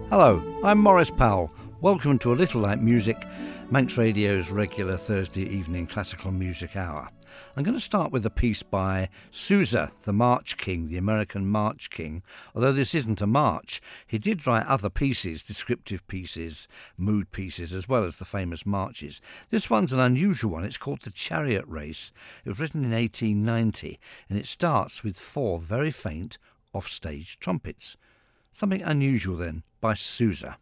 Hello, I'm Maurice Powell. Welcome to A Little Like Music, Manx Radio's regular Thursday evening classical music hour. I'm going to start with a piece by Sousa, the March King, the American March King. Although this isn't a march, he did write other pieces, descriptive pieces, mood pieces, as well as the famous marches. This one's an unusual one. It's called The Chariot Race. It was written in 1890, and it starts with 4 very faint offstage trumpets. Something unusual then, by Sousa.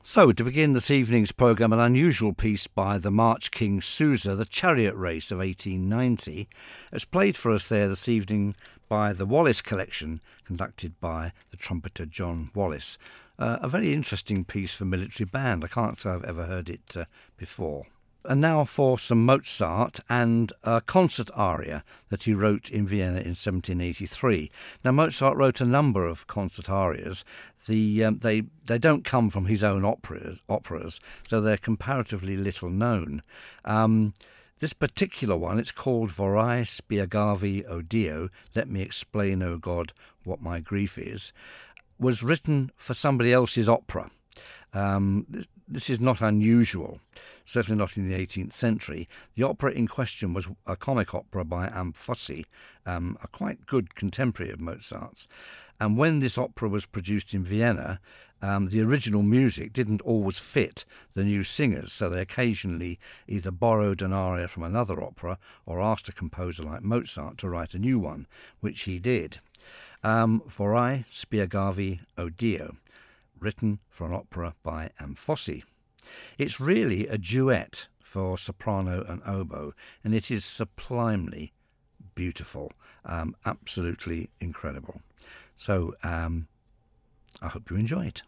So, to begin this evening's programme, an unusual piece by the March King Sousa, The Chariot Race of 1890. It's played for us there this evening by the Wallace Collection, conducted by the trumpeter John Wallace. A very interesting piece for military band. I can't say I've ever heard it before. And now for some Mozart and a concert aria that he wrote in Vienna in 1783. Now, Mozart wrote a number of concert arias. They don't come from his own operas, so they're comparatively little known. This particular one, it's called Vorrei spiegarvi, O Dio, Let Me Explain, O God, What My Grief Is, was written for somebody else's opera. This is not unusual, certainly not in the 18th century. The opera in question was a comic opera by Amfossi, a quite good contemporary of Mozart's. And when this opera was produced in Vienna, the original music didn't always fit the new singers, so they occasionally either borrowed an aria from another opera or asked a composer like Mozart to write a new one, which he did. Vorrei spiegarvi, O Dio, written for an opera by Amfossi. It's really a duet for soprano and oboe, and it is sublimely beautiful, absolutely incredible. So I hope you enjoy it.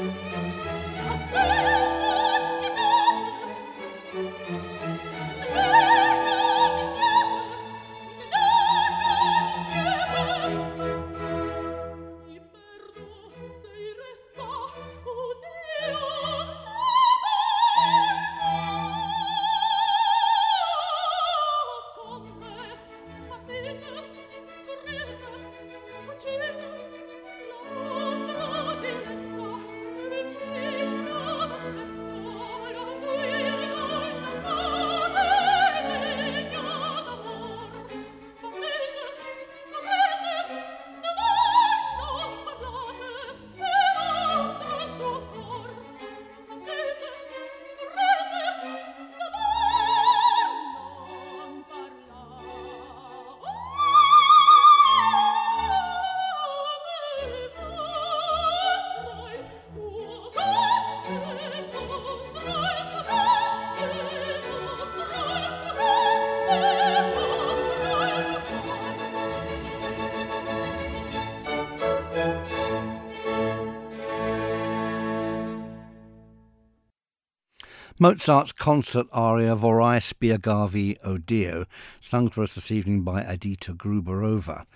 Mozart's concert aria Vorrei spiegarvi o Dio, sung for us this evening by Edita Gruberova.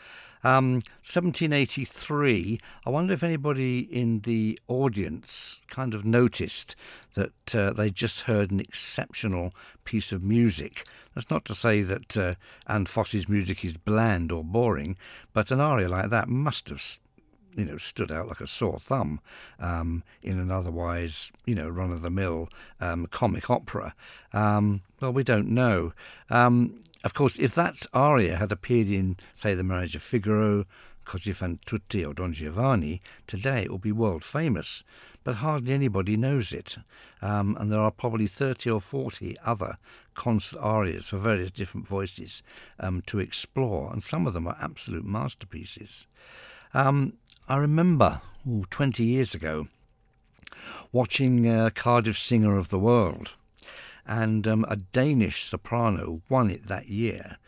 1783, I wonder if anybody in the audience kind of noticed that they just heard an exceptional piece of music. That's not to say that Anne Foss's music is bland or boring, but an aria like that must have stood out like a sore thumb in an otherwise, run-of-the-mill comic opera. Well, we don't know. Of course, if that aria had appeared in, say, The Marriage of Figaro, Così fan tutti or Don Giovanni, today it will be world famous, but hardly anybody knows it. And there are probably 30 or 40 other concert arias for various different voices to explore, and some of them are absolute masterpieces. I remember 20 years ago watching Cardiff Singer of the World, and a Danish soprano won it that year.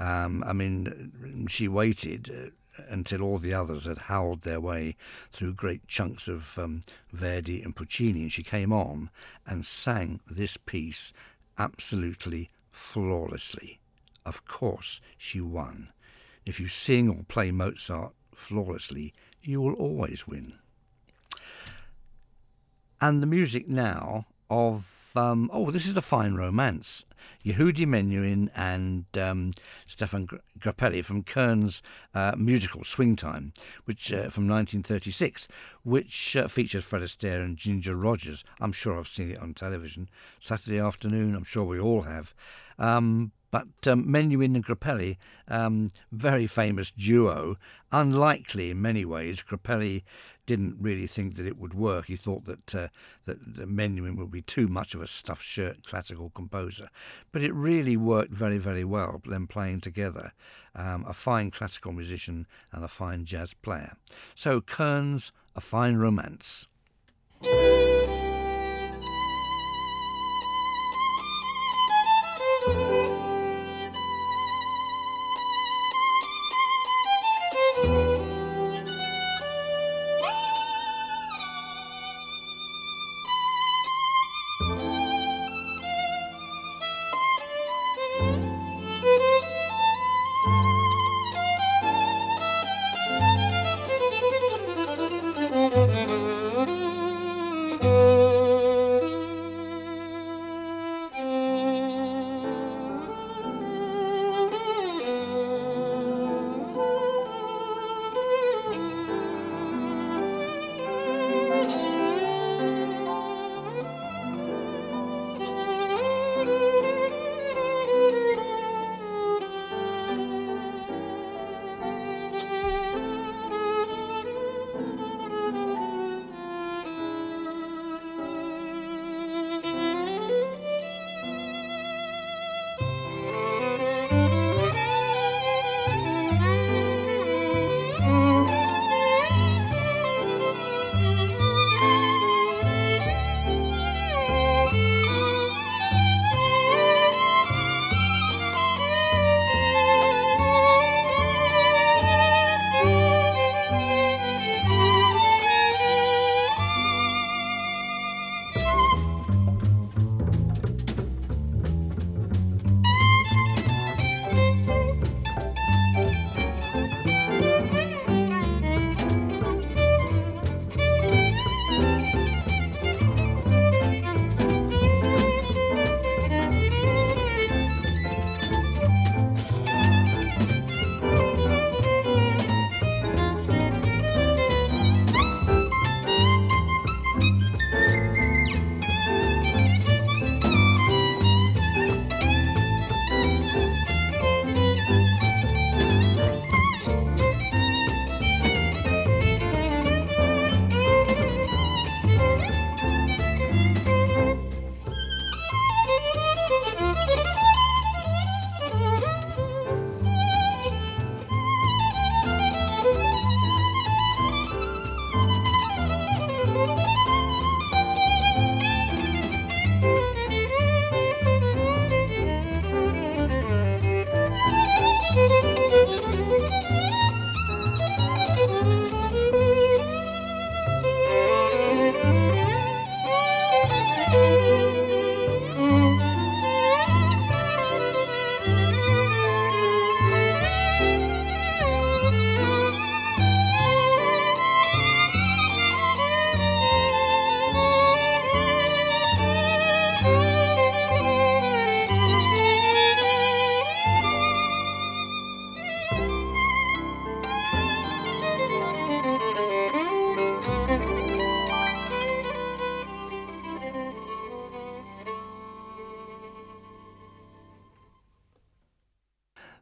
She waited until all the others had howled their way through great chunks of Verdi and Puccini, and she came on and sang this piece absolutely flawlessly. Of course she won. If you sing or play Mozart flawlessly, you will always win. And the music now of this is A Fine Romance, Yehudi Menuhin and Stefan Grappelli from Kern's musical Swing Time, which from 1936, which features Fred Astaire and Ginger Rogers. I'm sure I've seen it on television Saturday afternoon. I'm sure we all have. But Menuhin and Grappelli, very famous duo. Unlikely in many ways. Grappelli didn't really think that it would work. He thought that Menuhin would be too much of a stuffed shirt classical composer. But it really worked very, very well, them playing together. A fine classical musician and a fine jazz player. So Kern's A Fine Romance.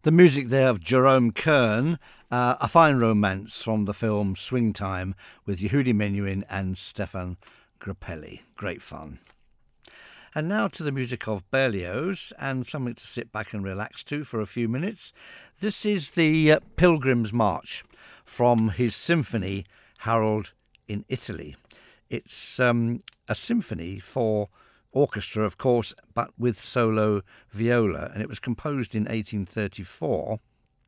The music there of Jerome Kern, a fine romance from the film Swing Time with Yehudi Menuhin and Stefan Grappelli. Great fun. And now to the music of Berlioz, and something to sit back and relax to for a few minutes. This is the Pilgrim's March from his symphony Harold in Italy. It's a symphony for orchestra, of course, but with solo viola, and it was composed in 1834.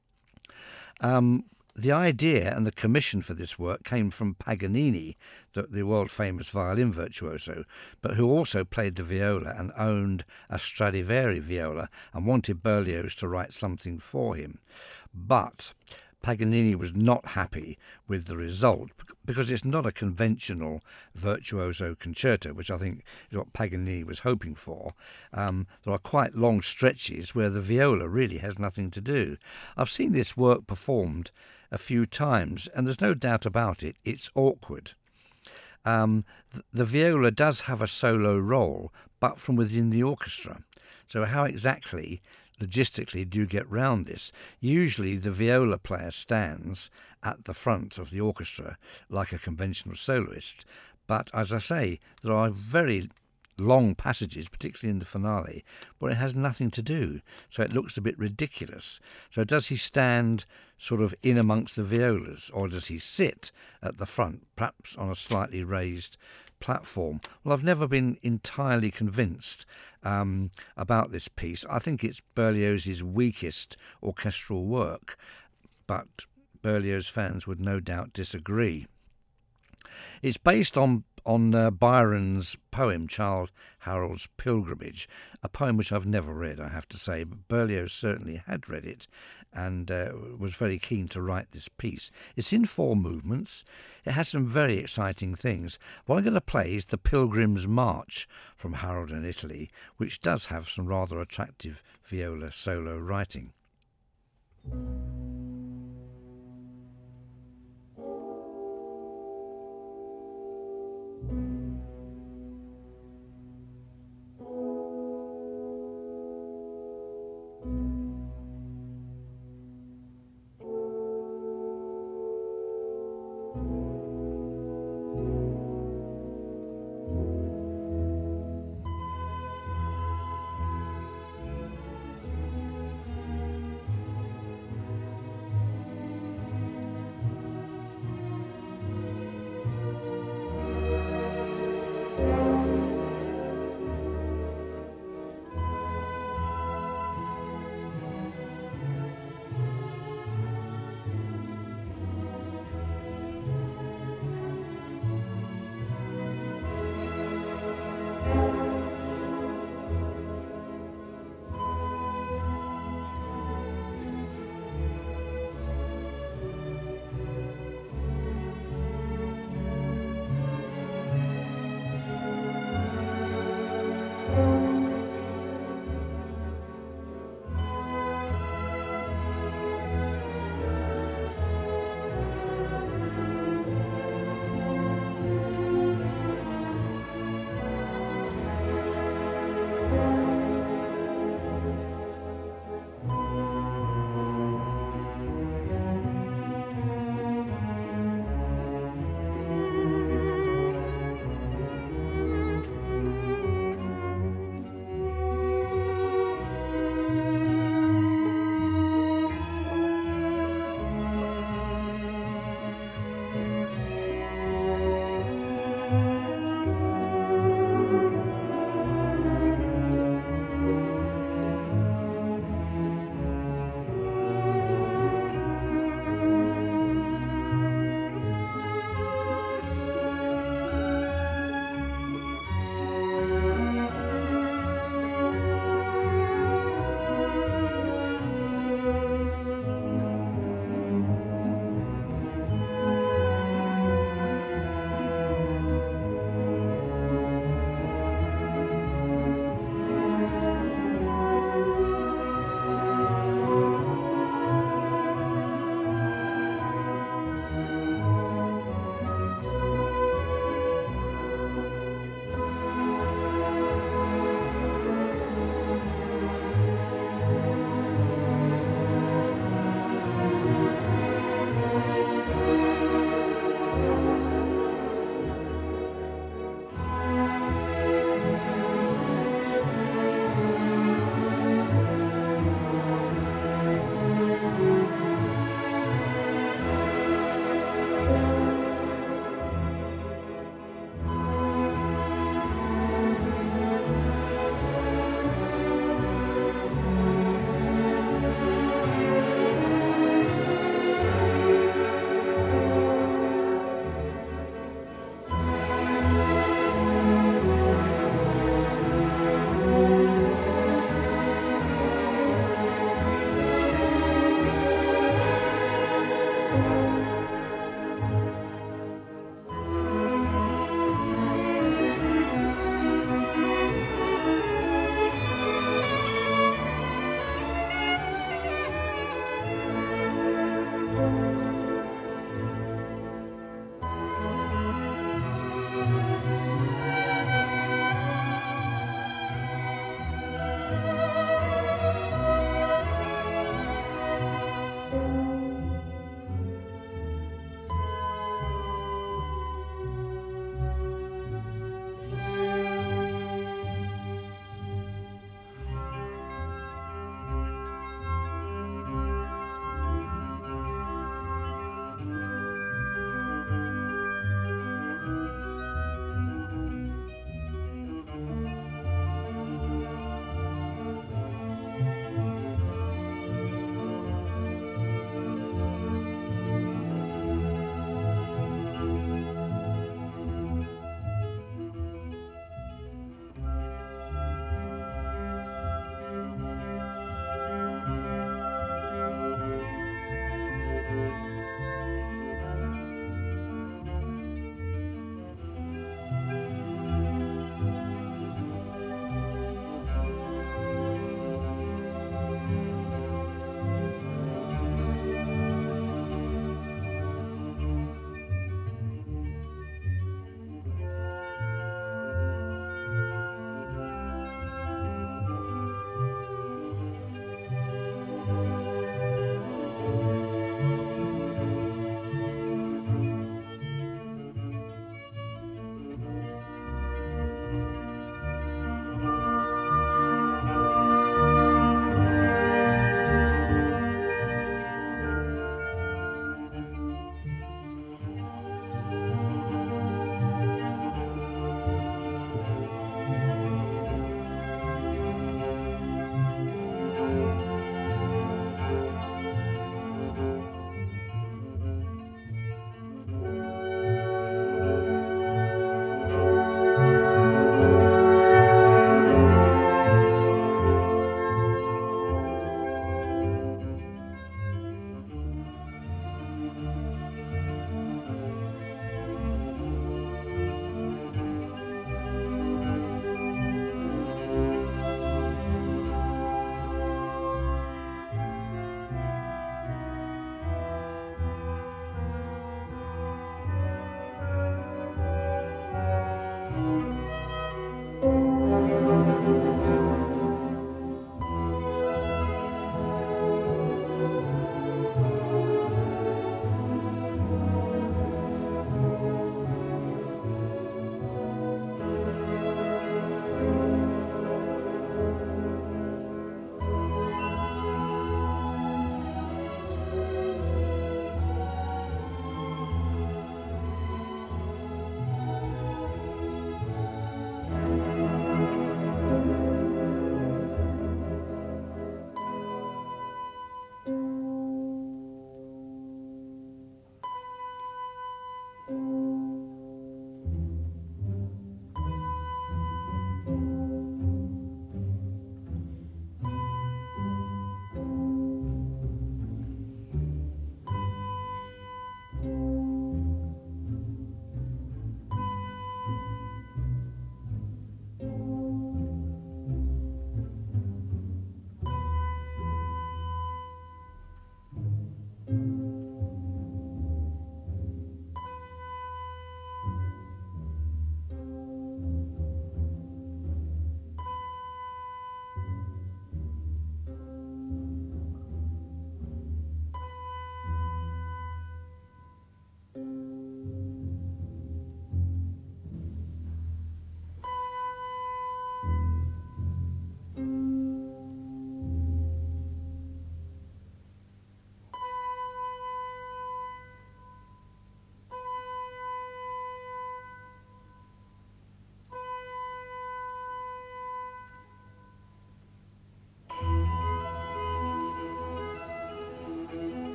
The idea and the commission for this work came from Paganini, the world-famous violin virtuoso, but who also played the viola and owned a Stradivari viola and wanted Berlioz to write something for him. But Paganini was not happy with the result because it's not a conventional virtuoso concerto, which I think is what Paganini was hoping for. There are quite long stretches where the viola really has nothing to do. I've seen this work performed a few times, and there's no doubt about it, it's awkward. The viola does have a solo role, but from within the orchestra. So how exactly, logistically, do you get round this? Usually the viola player stands at the front of the orchestra like a conventional soloist, but as I say, there are very long passages, particularly in the finale, where it has nothing to do, so it looks a bit ridiculous. So does he stand sort of in amongst the violas, or does he sit at the front, perhaps on a slightly raised platform? Well, I've never been entirely convinced about this piece. I think it's Berlioz's weakest orchestral work, but Berlioz fans would no doubt disagree. It's based on Byron's poem, Childe Harold's Pilgrimage, a poem which I've never read, I have to say, but Berlioz certainly had read it and was very keen to write this piece. It's in 4 movements. It has some very exciting things. What I'm going to play is the Pilgrim's March from Harold in Italy, which does have some rather attractive viola solo writing.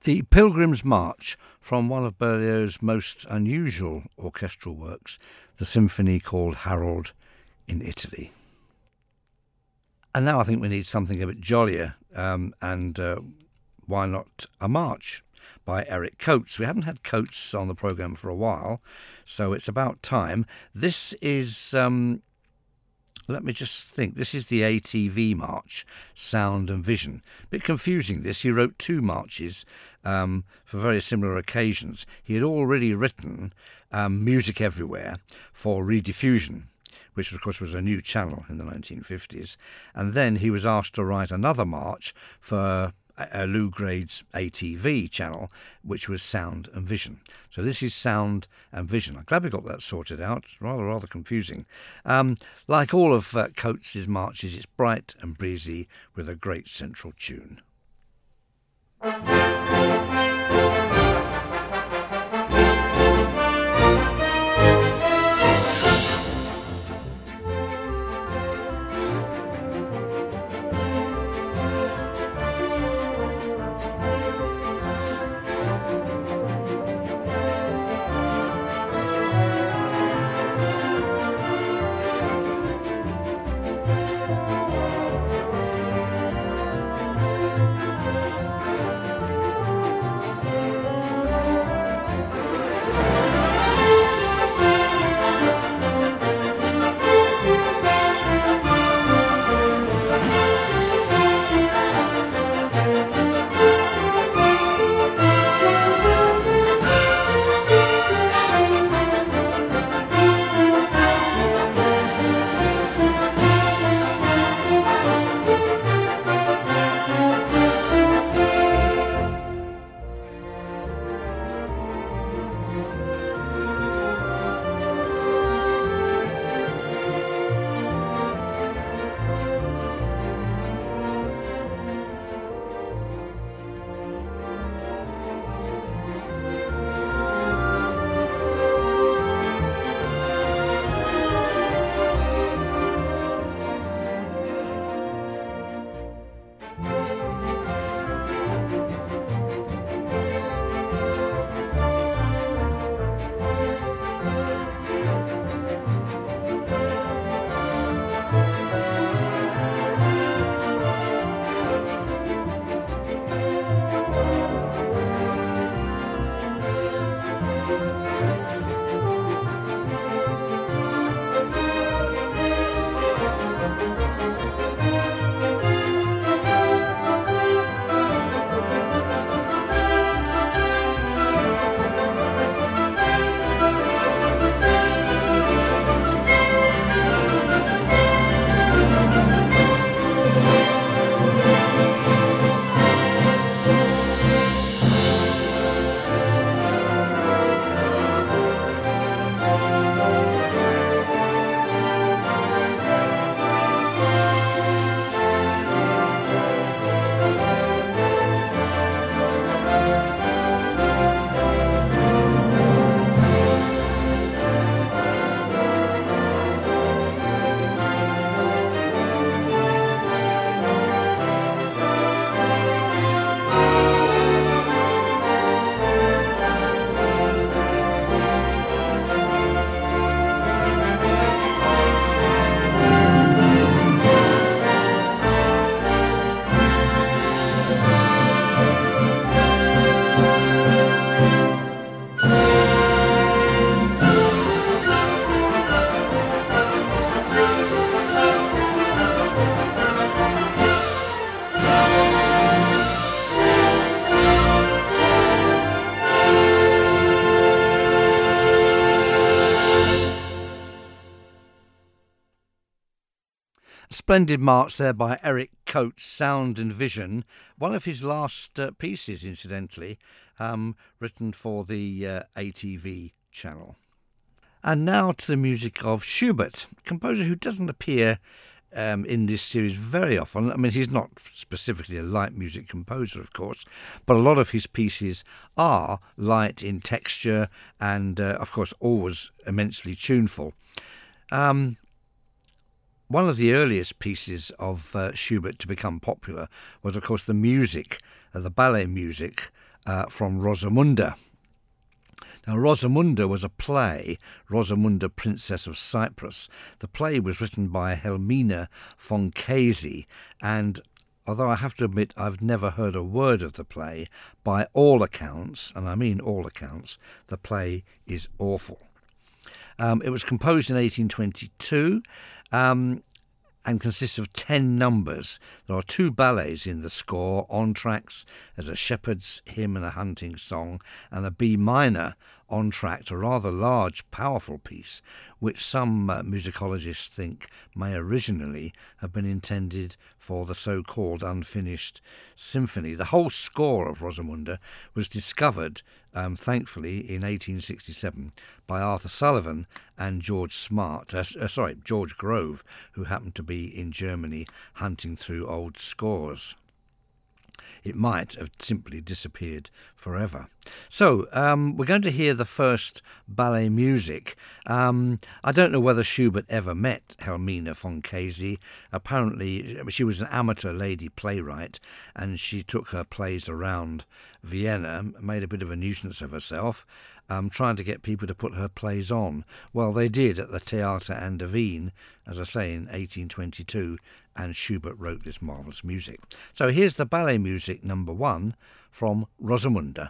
The Pilgrim's March from one of Berlioz's most unusual orchestral works, the symphony called Harold in Italy. And now I think we need something a bit jollier, and why not a march by Eric Coates. We haven't had Coates on the programme for a while, so it's about time. This is, let me just think, this is the ATV March, Sound and Vision. A bit confusing this, he wrote two marches for very similar occasions. He had already written Music Everywhere for Rediffusion, which of course was a new channel in the 1950s, and then he was asked to write another march for Lou Grade's ATV channel, which was Sound and Vision. So this is Sound and Vision. I'm glad we got that sorted out. It's rather confusing. Like all of Coates' marches, it's bright and breezy with a great central tune. Splendid march there by Eric Coates, Sound and Vision, one of his last pieces, incidentally, written for the ATV channel. And now to the music of Schubert, a composer who doesn't appear in this series very often. I mean, he's not specifically a light music composer, of course, but a lot of his pieces are light in texture and, of course, always immensely tuneful. One of the earliest pieces of Schubert to become popular was, of course, the music, the ballet music from Rosamunda. Now, Rosamunda was a play, Rosamunda, Princess of Cyprus. The play was written by Helmina Foncasi, and although I have to admit I've never heard a word of the play, by all accounts, and I mean all accounts, the play is awful. It was composed in 1822 and consists of 10 numbers. There are 2 ballets in the score, entr'actes as a shepherd's hymn and a hunting song, and a B minor entr'acte, a rather large, powerful piece, which some musicologists think may originally have been intended for the so-called unfinished symphony. The whole score of Rosamunda was discovered, thankfully, in 1867 by Arthur Sullivan and George Grove, who happened to be in Germany hunting through old scores. It might have simply disappeared forever. So we're going to hear the first ballet music. I don't know whether Schubert ever met Helmina Foncasi. Apparently she was an amateur lady playwright, and she took her plays around Vienna, made a bit of a nuisance of herself, trying to get people to put her plays on. Well, they did at the Theater an der Wien, as I say, in 1822, and Schubert wrote this marvellous music. So here's the ballet music number 1 from Rosamunda.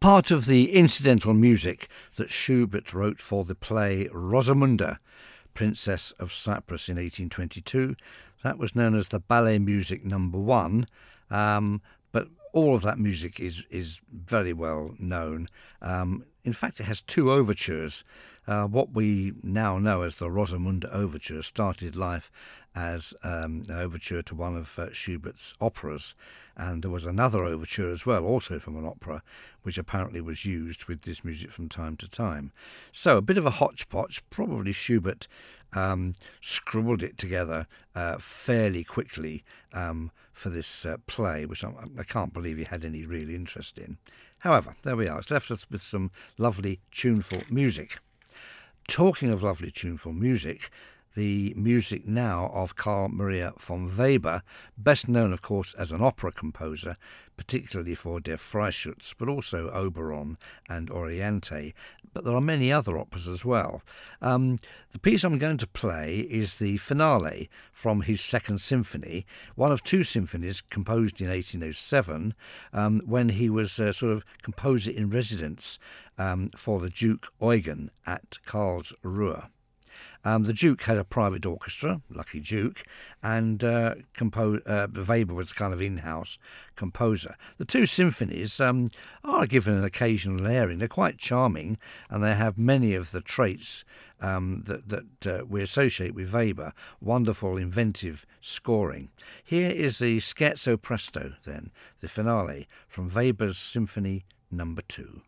part of the incidental music that Schubert wrote for the play Rosamunde, Princess of Cyprus in 1822. That was known as the Ballet Music Number 1, but all of that music is very well known. In fact, it has 2 overtures. What we now know as the Rosamunde Overture started life as an overture to one of Schubert's operas, and there was another overture as well, also from an opera, which apparently was used with this music from time to time. So a bit of a hodgepodge. Probably Schubert scribbled it together fairly quickly for this play, which I can't believe he had any real interest in. However, there we are. It's left us with some lovely, tuneful music. Talking of lovely, tuneful music, the music now of Carl Maria von Weber, best known, of course, as an opera composer, particularly for Der Freischütz, but also Oberon and Oriente. But there are many other operas as well. The piece I'm going to play is the finale from his Second Symphony, one of 2 symphonies composed in 1807, when he was sort of composer in residence for the Duke Eugen at Karlsruhe. The Duke had a private orchestra, lucky Duke, and Weber was kind of in-house composer. The 2 symphonies are given an occasional airing. They're quite charming, and they have many of the traits that we associate with Weber. Wonderful, inventive scoring. Here is the Scherzo Presto, then, the finale from Weber's Symphony No. 2.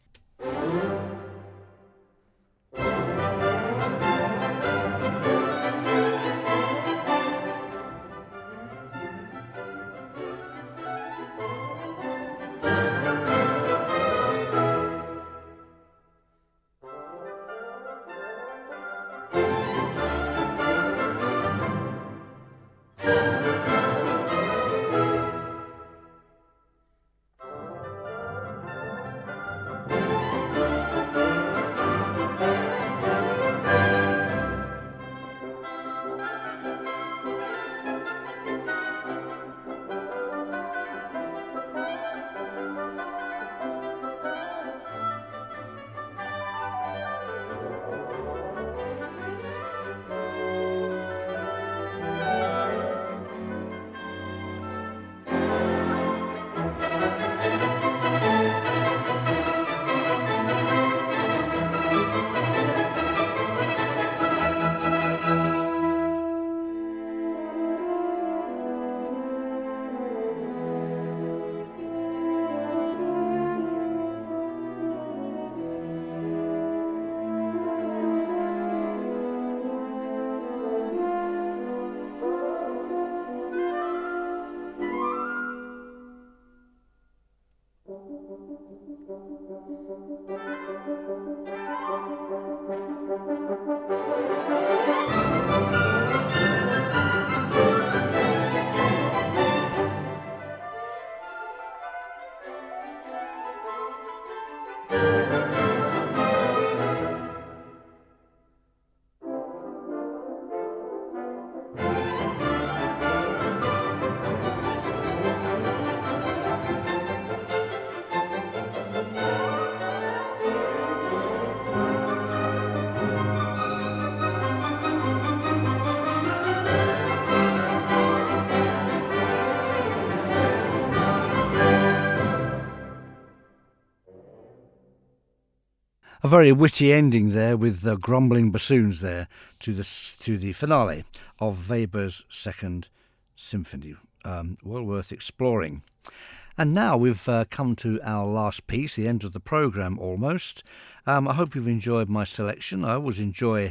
A very witty ending there with the grumbling bassoons there to the finale of Weber's Second Symphony. Well worth exploring. And now we've come to our last piece, the end of the programme almost. I hope you've enjoyed my selection. I always enjoy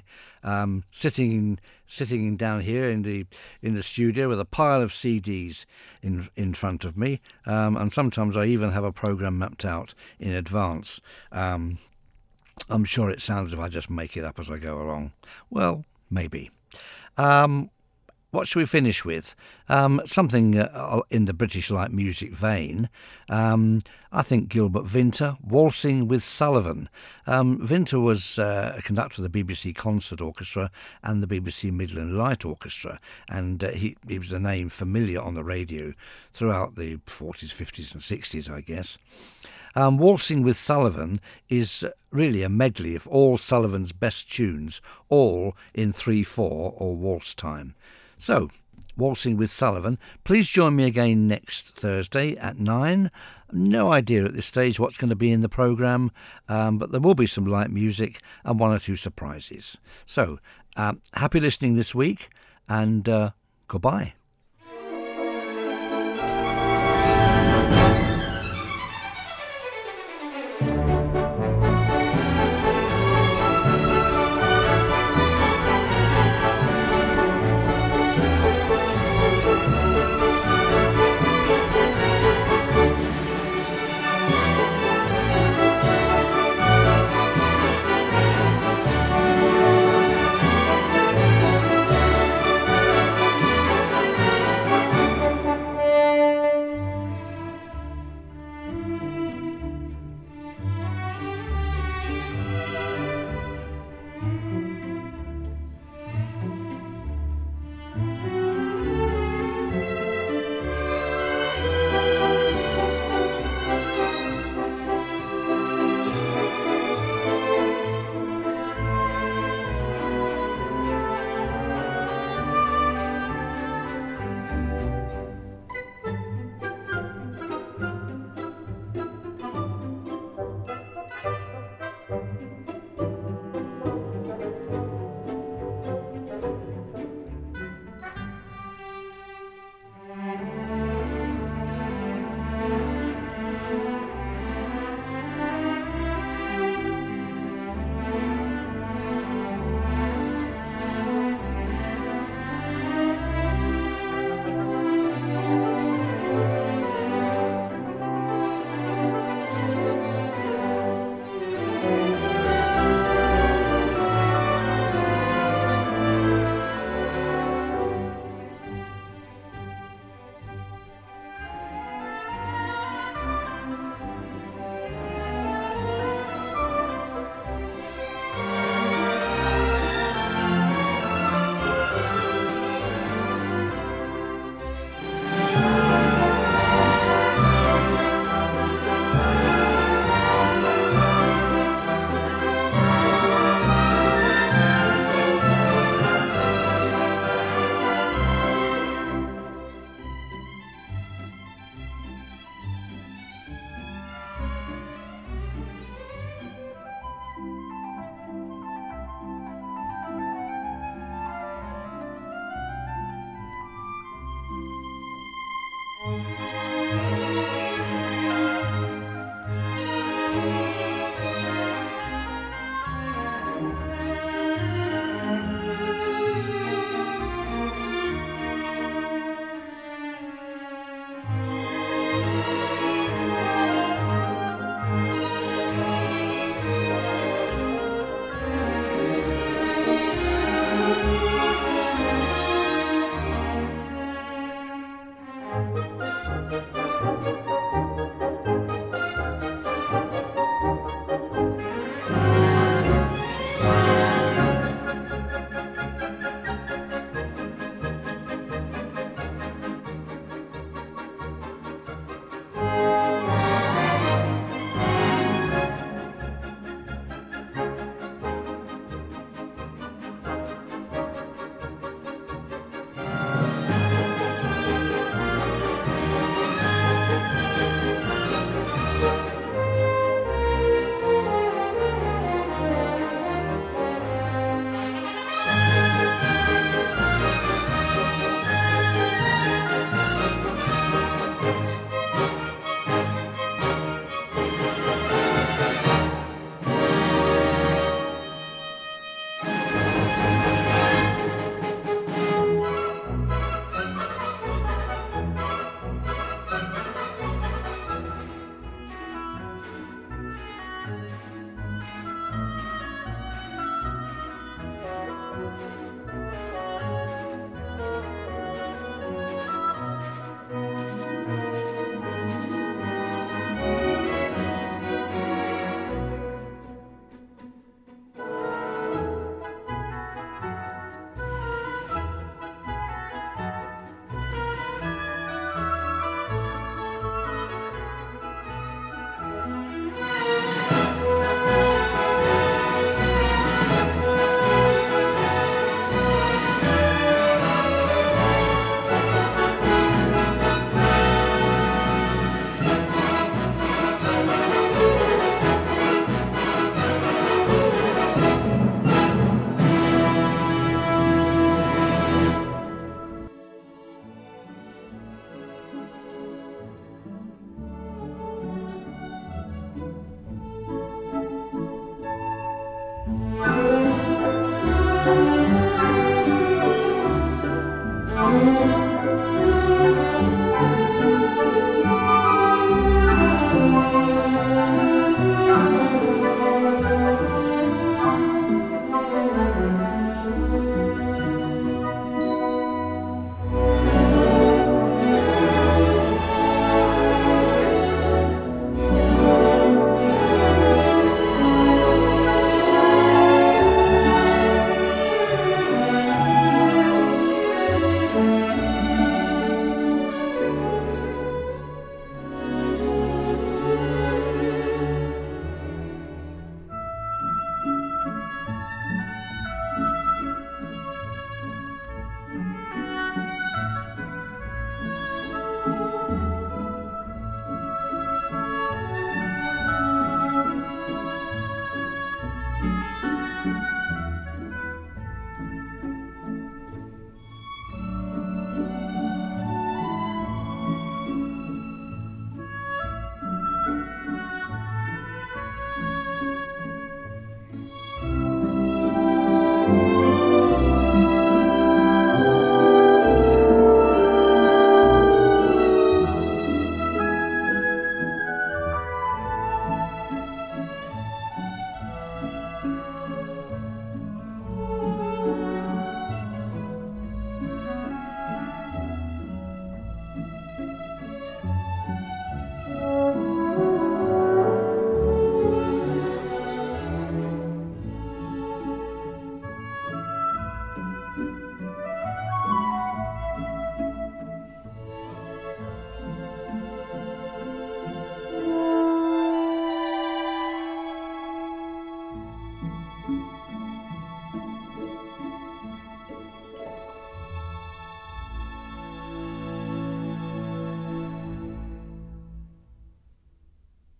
sitting down here in the studio with a pile of CDs in front of me, and sometimes I even have a programme mapped out in advance. I'm sure it sounds as if I just make it up as I go along. Well, maybe. what should we finish with? Something in the British light music vein. I think Gilbert Vinter, Waltzing with Sullivan. Vinter was a conductor of the BBC Concert Orchestra and the BBC Midland Light Orchestra, and he was a name familiar on the radio throughout the 40s, 50s and 60s, I guess. Waltzing with Sullivan is really a medley of all Sullivan's best tunes, all in 3/4 or waltz time. So, Waltzing with Sullivan. Please join me again next Thursday at 9. No idea at this stage what's going to be in the programme, but there will be some light music and one or two surprises. So, happy listening this week, and goodbye.